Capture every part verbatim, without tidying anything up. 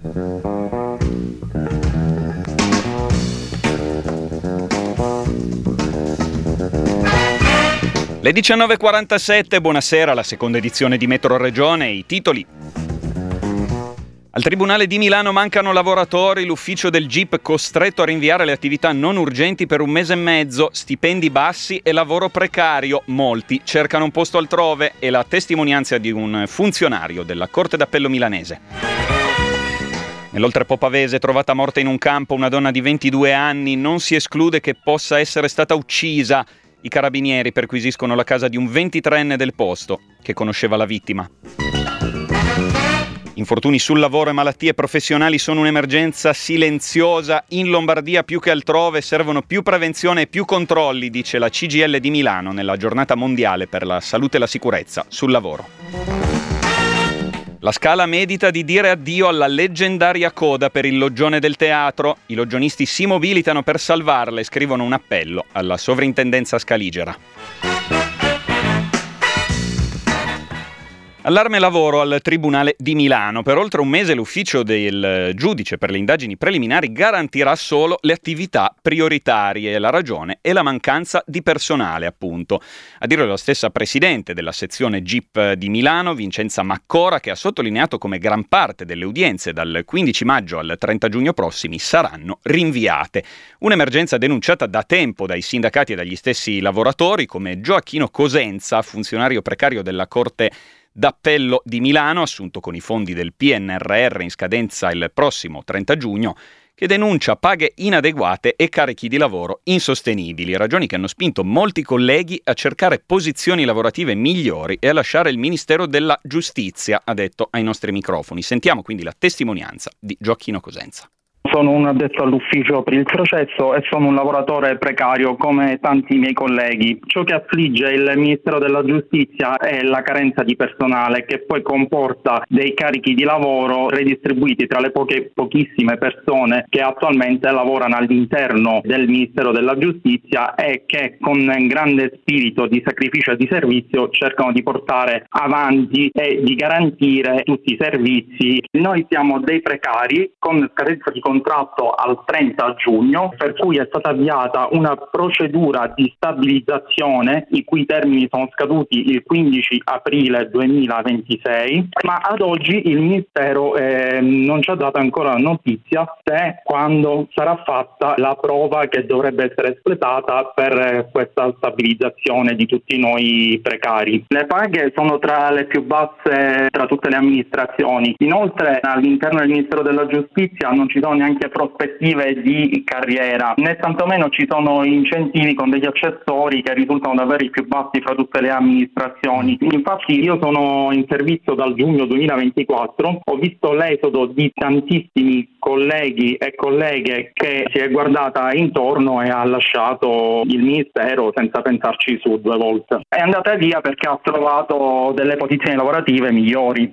Le diciannove e quarantasette, buonasera, la seconda edizione di Metro Regione, i titoli. Al Tribunale di Milano mancano lavoratori, l'ufficio del G I P costretto a rinviare le attività non urgenti per un mese e mezzo, stipendi bassi e lavoro precario, molti cercano un posto altrove e la testimonianza di un funzionario della Corte d'Appello milanese. Nell'Oltrepò Pavese, trovata morta in un campo una donna di ventidue anni, non si esclude che possa essere stata uccisa. I carabinieri perquisiscono la casa di un ventitreenne del posto, che conosceva la vittima. Infortuni sul lavoro e malattie professionali sono un'emergenza silenziosa. In Lombardia più che altrove servono più prevenzione e più controlli, dice la C G I L di Milano nella giornata mondiale per la salute e la sicurezza sul lavoro. La Scala medita di dire addio alla leggendaria coda per il loggione del teatro. I loggionisti si mobilitano per salvarla e scrivono un appello alla sovrintendenza scaligera. Allarme lavoro al Tribunale di Milano. Per oltre un mese l'ufficio del giudice per le indagini preliminari garantirà solo le attività prioritarie. La ragione è la mancanza di personale, appunto. A dire la stessa presidente della sezione G I P di Milano, Vincenza Maccora, che ha sottolineato come gran parte delle udienze dal quindici maggio al trenta giugno prossimi saranno rinviate. Un'emergenza denunciata da tempo dai sindacati e dagli stessi lavoratori, come Gioacchino Cosenza, funzionario precario della Corte d'Appello di Milano, assunto con i fondi del P N R R in scadenza il prossimo trenta giugno, che denuncia paghe inadeguate e carichi di lavoro insostenibili, ragioni che hanno spinto molti colleghi a cercare posizioni lavorative migliori e a lasciare il Ministero della Giustizia, ha detto ai nostri microfoni. Sentiamo quindi la testimonianza di Gioacchino Cosenza. Sono un addetto all'ufficio per il processo e sono un lavoratore precario come tanti miei colleghi. Ciò che affligge il Ministero della Giustizia è la carenza di personale, che poi comporta dei carichi di lavoro redistribuiti tra le poche pochissime persone che attualmente lavorano all'interno del Ministero della Giustizia e che con grande spirito di sacrificio e di servizio cercano di portare avanti e di garantire tutti i servizi. Noi siamo dei precari con scadenza di contratto al trenta giugno, per cui è stata avviata una procedura di stabilizzazione i cui termini sono scaduti il quindici aprile duemilaventisei, ma ad oggi il Ministero eh, non ci ha dato ancora notizia se quando sarà fatta la prova che dovrebbe essere espletata per questa stabilizzazione di tutti noi precari. Le paghe sono tra le più basse tra tutte le amministrazioni. Inoltre all'interno del Ministero della Giustizia non ci sono neanche prospettive di carriera, né tantomeno ci sono incentivi con degli accessori che risultano davvero i più bassi fra tutte le amministrazioni. Infatti io sono in servizio dal giugno duemilaventiquattro, ho visto l'esodo di tantissimi colleghi e colleghe che si è guardata intorno e ha lasciato il Ministero senza pensarci su due volte. È andata via perché ha trovato delle posizioni lavorative migliori.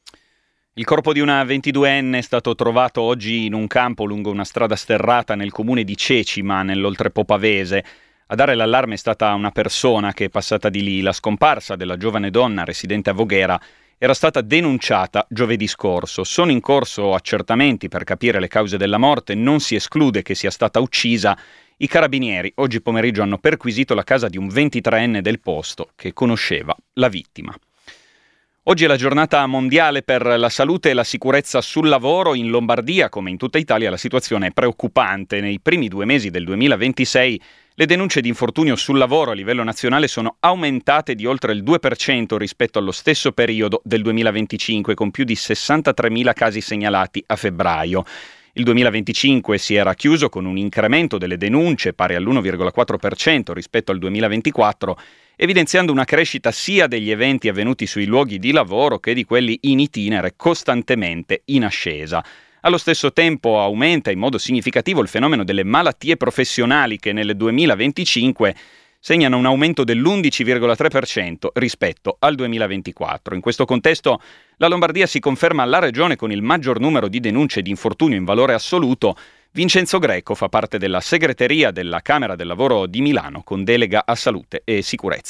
Il corpo di una ventiduenne è stato trovato oggi in un campo lungo una strada sterrata nel comune di Cecima, nell'Oltrepò Pavese. A dare l'allarme è stata una persona che è passata di lì. La scomparsa della giovane donna residente a Voghera era stata denunciata giovedì scorso. Sono in corso accertamenti per capire le cause della morte. Non si esclude che sia stata uccisa. I carabinieri oggi pomeriggio hanno perquisito la casa di un ventitreenne del posto che conosceva la vittima. Oggi è la giornata mondiale per la salute e la sicurezza sul lavoro. In Lombardia, come in tutta Italia, la situazione è preoccupante. Nei primi due mesi del duemilaventisei le denunce di infortunio sul lavoro a livello nazionale sono aumentate di oltre il due per cento rispetto allo stesso periodo del duemilaventicinque, con più di sessantatremila casi segnalati a febbraio. Il duemilaventicinque si era chiuso con un incremento delle denunce pari all'uno virgola quattro per cento rispetto al duemilaventiquattro, evidenziando una crescita sia degli eventi avvenuti sui luoghi di lavoro che di quelli in itinere costantemente in ascesa. Allo stesso tempo aumenta in modo significativo il fenomeno delle malattie professionali che nel duemilaventicinque segnano un aumento dell'undici virgola tre per cento rispetto al duemilaventiquattro. In questo contesto la Lombardia si conferma la regione con il maggior numero di denunce di infortunio in valore assoluto. Vincenzo Greco fa parte della segreteria della Camera del Lavoro di Milano con delega a salute e sicurezza.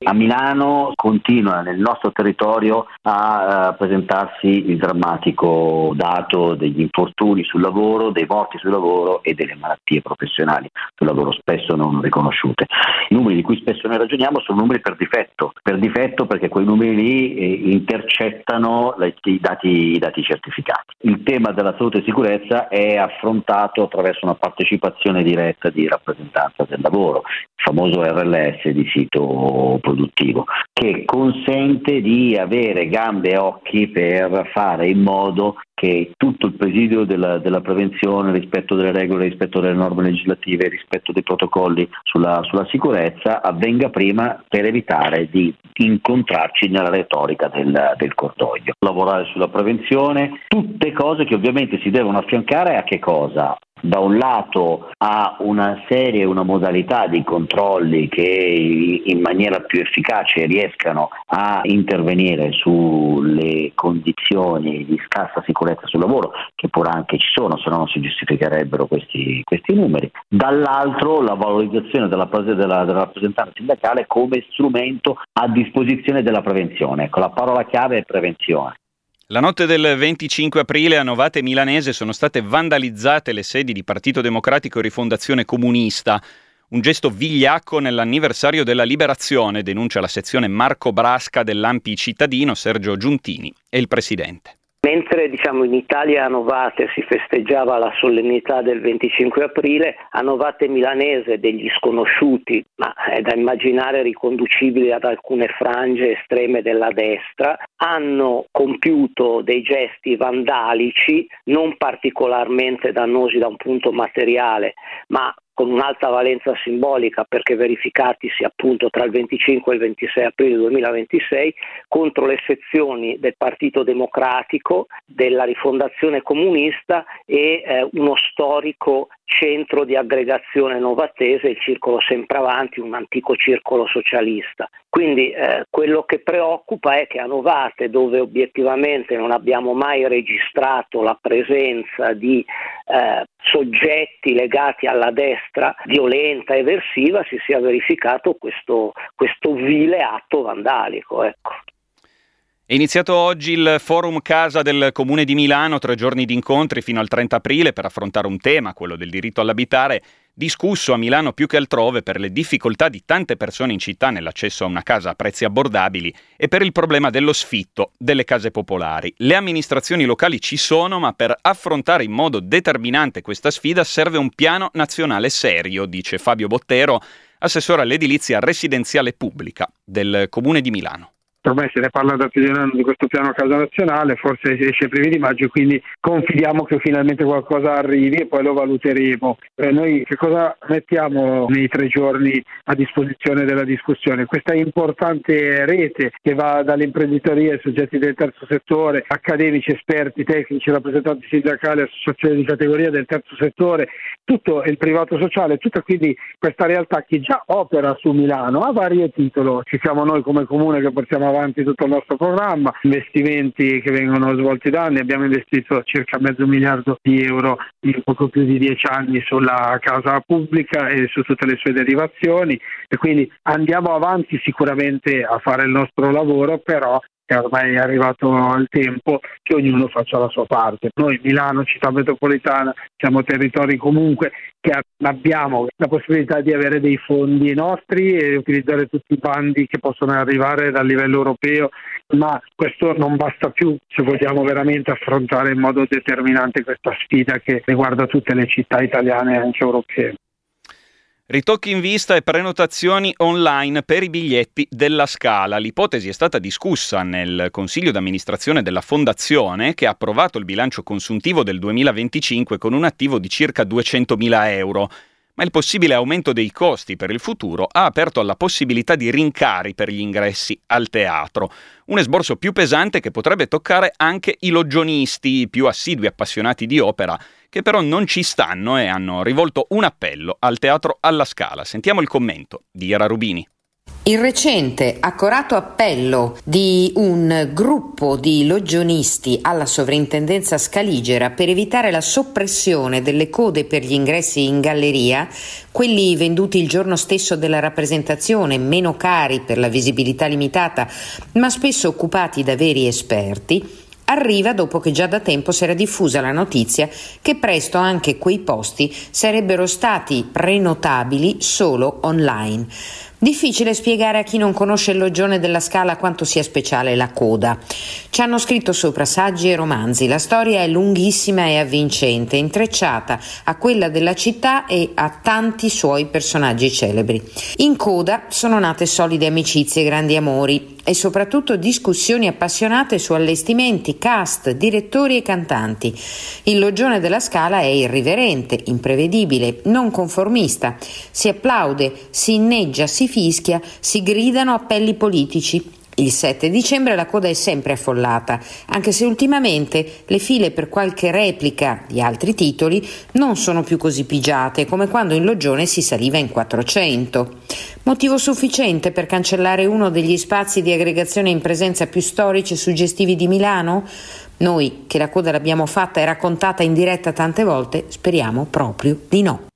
A Milano continua nel nostro territorio a uh, presentarsi il drammatico dato degli infortuni sul lavoro, dei morti sul lavoro e delle malattie professionali sul lavoro spesso non riconosciute. I numeri di cui spesso noi ragioniamo sono numeri per difetto, per difetto perché quei numeri lì eh, intercettano le, i, dati, i dati certificati. Il tema della salute e sicurezza è affrontato attraverso una partecipazione diretta di rappresentanza del lavoro, il famoso R L S di sito produttivo, che consente di avere gambe e occhi per fare in modo che tutto il presidio della, della prevenzione, rispetto delle regole, rispetto delle norme legislative, rispetto dei protocolli sulla, sulla sicurezza avvenga prima, per evitare di incontrarci nella retorica del, del cordoglio. Lavorare sulla prevenzione, tutte cose che ovviamente si devono affiancare a che cosa? Da un lato a una serie, una modalità di controlli che in maniera più efficace riescano a intervenire sulle condizioni di scarsa sicurezza sul lavoro, che pure anche ci sono, se no non si giustificherebbero questi, questi numeri. Dall'altro la valorizzazione della, della, della rappresentanza sindacale come strumento a disposizione della prevenzione. Ecco, la parola chiave è prevenzione. La notte del venticinque aprile a Novate Milanese sono state vandalizzate le sedi di Partito Democratico e Rifondazione Comunista. Un gesto vigliacco nell'anniversario della liberazione, denuncia la sezione Marco Brasca dell'A N P I cittadino Sergio Giuntini e il presidente. Mentre diciamo in Italia a Novate si festeggiava la solennità del venticinque aprile, a Novate Milanese degli sconosciuti, ma è da immaginare riconducibili ad alcune frange estreme della destra, hanno compiuto dei gesti vandalici non particolarmente dannosi da un punto materiale, ma con un'alta valenza simbolica perché verificatisi appunto tra il venticinque e il ventisei aprile duemilaventisei contro le sezioni del Partito Democratico, della Rifondazione Comunista e eh, uno storico centro di aggregazione novatese, il Circolo Sempravanti, un antico circolo socialista. Quindi eh, quello che preoccupa è che a Novate, dove obiettivamente non abbiamo mai registrato la presenza di eh, soggetti legati alla destra violenta e eversiva, si sia verificato questo, questo vile atto vandalico. Ecco. È iniziato oggi il Forum Casa del Comune di Milano, tre giorni di incontri fino al trenta aprile per affrontare un tema, quello del diritto all'abitare, discusso a Milano più che altrove per le difficoltà di tante persone in città nell'accesso a una casa a prezzi abbordabili e per il problema dello sfitto delle case popolari. Le amministrazioni locali ci sono, ma per affrontare in modo determinante questa sfida serve un piano nazionale serio, dice Fabio Bottero, assessore all'edilizia residenziale pubblica del Comune di Milano. Ormai se ne parla da più di un anno di questo piano casa nazionale, forse esce primi di maggio, quindi confidiamo che finalmente qualcosa arrivi e poi lo valuteremo. Eh, noi che cosa mettiamo nei tre giorni a disposizione della discussione? Questa importante rete che va dall'imprenditoria ai soggetti del terzo settore, accademici, esperti, tecnici, rappresentanti sindacali, associazioni di categoria del terzo settore, tutto il privato sociale, tutta quindi questa realtà che già opera su Milano a vario titolo. Ci siamo noi come comune che portiamo avanti tutto il nostro programma, investimenti che vengono svolti da anni, abbiamo investito circa mezzo miliardo di euro in poco più di dieci anni sulla casa pubblica e su tutte le sue derivazioni e quindi andiamo avanti sicuramente a fare il nostro lavoro, però che ormai è arrivato il tempo che ognuno faccia la sua parte. Noi Milano, città metropolitana, siamo territori comunque che abbiamo la possibilità di avere dei fondi nostri e utilizzare tutti i bandi che possono arrivare dal livello europeo, ma questo non basta più se vogliamo veramente affrontare in modo determinante questa sfida che riguarda tutte le città italiane e anche europee. Ritocchi in vista e prenotazioni online per i biglietti della Scala. L'ipotesi è stata discussa nel Consiglio d'amministrazione della Fondazione, che ha approvato il bilancio consuntivo del duemilaventicinque con un attivo di circa duecentomila euro. Ma il possibile aumento dei costi per il futuro ha aperto alla possibilità di rincari per gli ingressi al teatro. Un esborso più pesante che potrebbe toccare anche i loggionisti, i più assidui appassionati di opera, che però non ci stanno e hanno rivolto un appello al Teatro alla Scala. Sentiamo il commento di Iara Rubini. Il recente accorato appello di un gruppo di loggionisti alla sovrintendenza scaligera per evitare la soppressione delle code per gli ingressi in galleria, quelli venduti il giorno stesso della rappresentazione, meno cari per la visibilità limitata, ma spesso occupati da veri esperti, arriva dopo che già da tempo si era diffusa la notizia che presto anche quei posti sarebbero stati prenotabili solo online. Difficile spiegare a chi non conosce il loggione della Scala quanto sia speciale la coda. Ci hanno scritto sopra saggi e romanzi, la storia è lunghissima e avvincente, intrecciata a quella della città e a tanti suoi personaggi celebri. In coda sono nate solide amicizie, grandi amori e soprattutto discussioni appassionate su allestimenti, cast, direttori e cantanti. Il loggione della Scala è irriverente, imprevedibile, non conformista. Si applaude, si inneggia, si fischia, si gridano appelli politici. Il sette dicembre la coda è sempre affollata, anche se ultimamente le file per qualche replica di altri titoli non sono più così pigiate come quando in loggione si saliva in quattrocento. Motivo sufficiente per cancellare uno degli spazi di aggregazione in presenza più storici e suggestivi di Milano? Noi, che la coda l'abbiamo fatta e raccontata in diretta tante volte, speriamo proprio di no.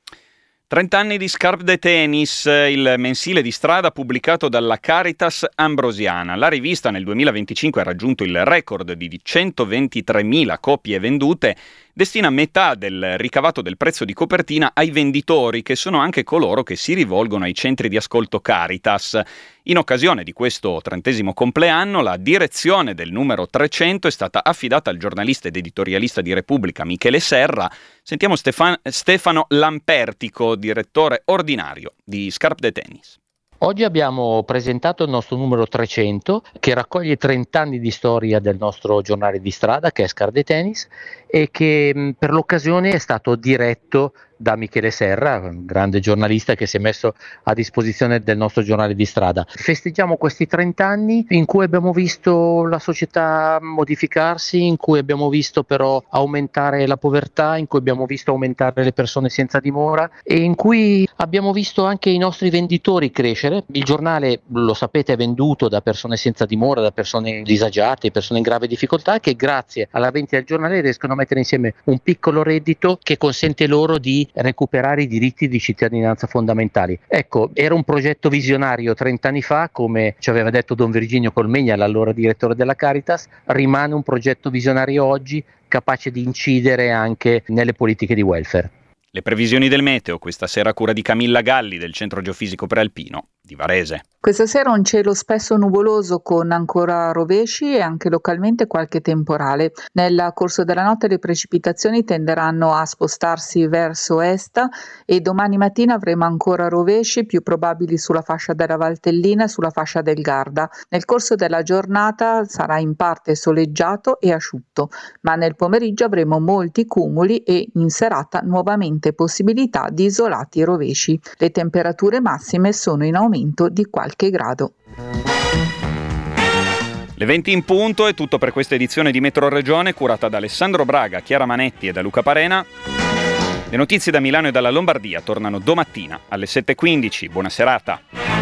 trenta anni di Scarpe de Tennis, il mensile di strada pubblicato dalla Caritas Ambrosiana. La rivista nel duemilaventicinque ha raggiunto il record di centoventitremila copie vendute, destina metà del ricavato del prezzo di copertina ai venditori, che sono anche coloro che si rivolgono ai centri di ascolto Caritas. In occasione di questo trentesimo compleanno, la direzione del numero trecento è stata affidata al giornalista ed editorialista di Repubblica Michele Serra. Sentiamo Stefan- Stefano Lampertico, direttore ordinario di Scarpe de Tennis. Oggi abbiamo presentato il nostro numero trecento, che raccoglie trenta anni di storia del nostro giornale di strada, che è Scarpe de Tennis, e che per l'occasione è stato diretto da Michele Serra, un grande giornalista che si è messo a disposizione del nostro giornale di strada. Festeggiamo questi trenta anni in cui abbiamo visto la società modificarsi, in cui abbiamo visto però aumentare la povertà, in cui abbiamo visto aumentare le persone senza dimora e in cui abbiamo visto anche i nostri venditori crescere. Il giornale, lo sapete, è venduto da persone senza dimora, da persone disagiate, persone in grave difficoltà, che grazie alla vendita del giornale riescono a mettere insieme un piccolo reddito che consente loro di recuperare i diritti di cittadinanza fondamentali. Ecco, era un progetto visionario trenta anni fa, come ci aveva detto Don Virginio Colmegna, l'allora direttore della Caritas, rimane un progetto visionario oggi, capace di incidere anche nelle politiche di welfare. Le previsioni del meteo questa sera a cura di Camilla Galli del Centro Geofisico Prealpino di Varese. Questa sera un cielo spesso nuvoloso con ancora rovesci e anche localmente qualche temporale. Nel corso della notte le precipitazioni tenderanno a spostarsi verso est e domani mattina avremo ancora rovesci più probabili sulla fascia della Valtellina e sulla fascia del Garda. Nel corso della giornata sarà in parte soleggiato e asciutto, ma nel pomeriggio avremo molti cumuli e in serata nuovamente possibilità di isolati rovesci. Le temperature massime sono in aumento di qualche grado. Le venti in punto è tutto per questa edizione di Metro Regione, curata da Alessandro Braga, Chiara Manetti e da Luca Parena. Le notizie da Milano e dalla Lombardia tornano domattina alle sette e quindici. Buona serata.